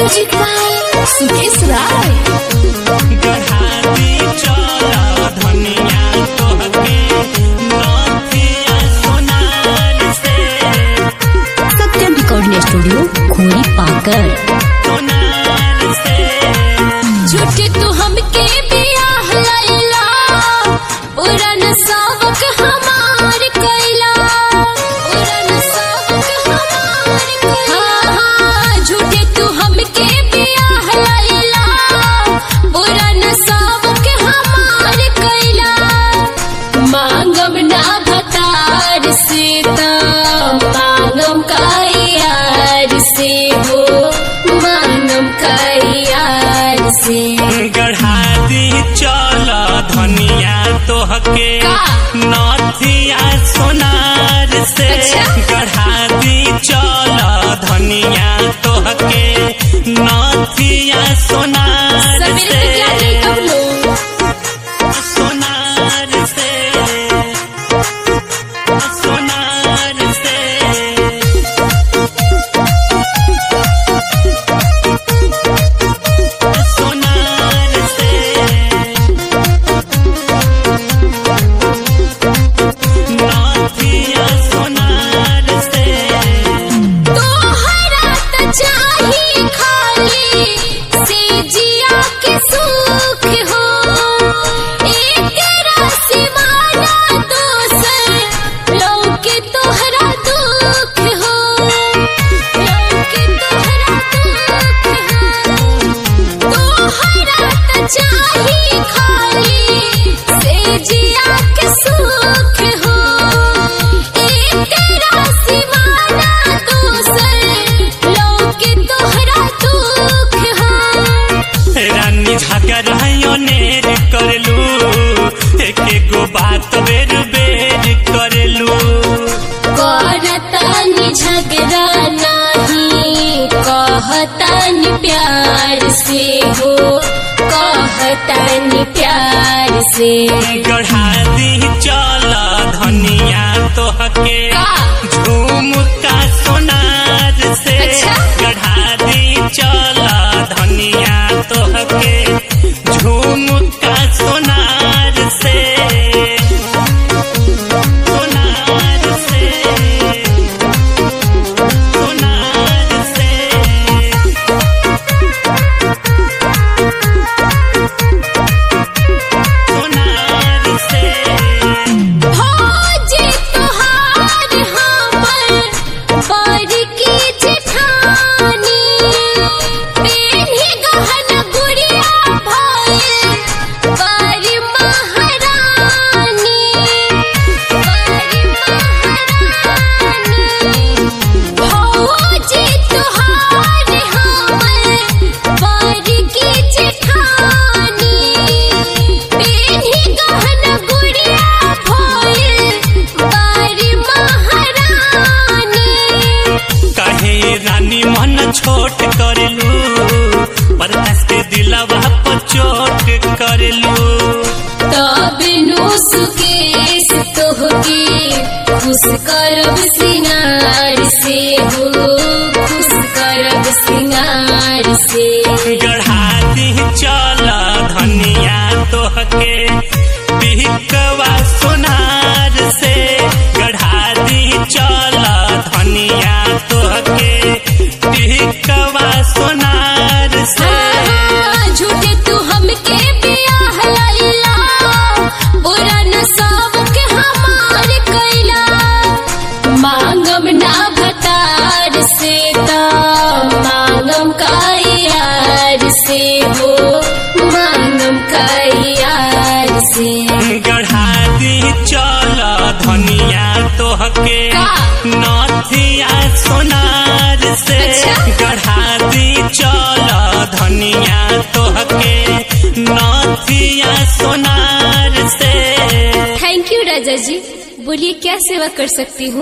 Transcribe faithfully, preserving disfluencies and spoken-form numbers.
Music by Sukesh Rai. गढ़ाती चला धनिया तोहके नथिया सोनार से। सत्यम रिकॉर्डिंग स्टूडियो खोरी पाकर। सोनार से झूठे तू हमके बियाह लैला, पुरान सावक हमार कैला, पुरान सावक हमार कैला। हाँ, झूठे तू हमके बियाह लैला, पुरान सावक हमार कैला। मांगम ना भतार से ता मांगम का यार से हो, मांगम का यार से। गढ़ाती चला धनिया तोहके का? नथिया सोनार से। अच्छा। गढ़ाती चला धनिया तोहके नथिया सोनार सवेरे से। से क्या नहीं कब लो। सोनार से सोनार से सोनार से नथिया सोनार से। तोहरा त चाही खाली से जिया के सुख हो, एकरा सिवाना दोसर लौके तोहरा दुख हो, लौके तोहरा दुख हो। तोहरा त चाही खाली से जिया के सुख हो, एकरा सिवाना दोसर लौके तोहरा दुख हो। रानी झगड़ा नेर करलू, एक गो बात बेर बेर करलू। करतानी झगड़ा नहीं, कहतानी प्यार से हो, कहतानी प्यार से। गढ़ाती चला धनिया तोहके का? झुमका सोनार से। अच्छा। गढ़ाती चला धनिया तोहके झुमका सोनार से। सोनार से सोनार से सोनार से। भौजी तोहार हमर बड़की जेठानी, पेन्ही गहन गुड़िया भइल बड़ी महारानी, बड़ी महारानी। भौजी तोहार हमर बड़की जेठानी, पेन्ही गहन गुड़िया भइल बड़ी महारानी। काहे रानी मन छोट करलू, परदास के दिलवा पर चोट करलू। तब नु सुकेश तोहके खुश करब सिंगार से हो, खुश करब सिंगार से। गढ़ाती चला धनिया तोहके बिहकवा सोनार से। गढ़ाती चला धनिया तोहके बिहकवा सोनार से। हाँ, झूठे तू हमके बियाह लैला, पुरान सावक हमार कैला। मांगम ना भतार से ता मांगम का यार से हो, मांगम का यार से। गढ़ाती चला धनिया तोहके का? नथिया सोनार से। अच्छा। गढ़ाती चला धनिया तोहके नथिया सोनार से। थैंक यू राजा जी। बोलिए क्या सेवा कर सकती हूँ।